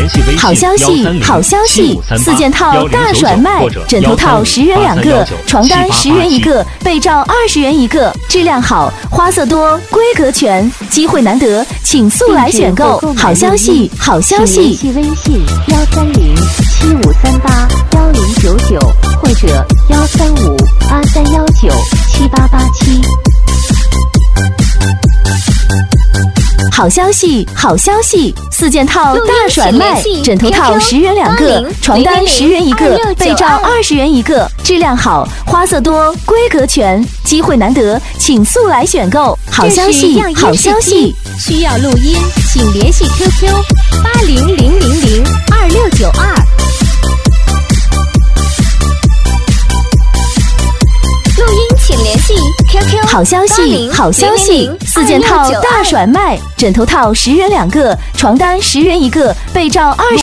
好消息，好消息！4件套大甩卖，枕头套10元2个，床单10元1个，被罩20元1个，质量好，花色多，规格全，机会难得，请速来选购！好消息，好消息！ 请联系微信13075381099或者13583197887。 好消息，好消息！4件套大甩卖，枕头套10元2个，床单10元1个，被罩20元1个，质量好，花色多，规格全，机会难得，请速来选购！好消息，好消息！ 需要录音，请联系 QQ800002692。录音请联系 QQ。 好消息，好消息！4件套大甩卖，枕头套10元2个，床单10元1个，被罩20。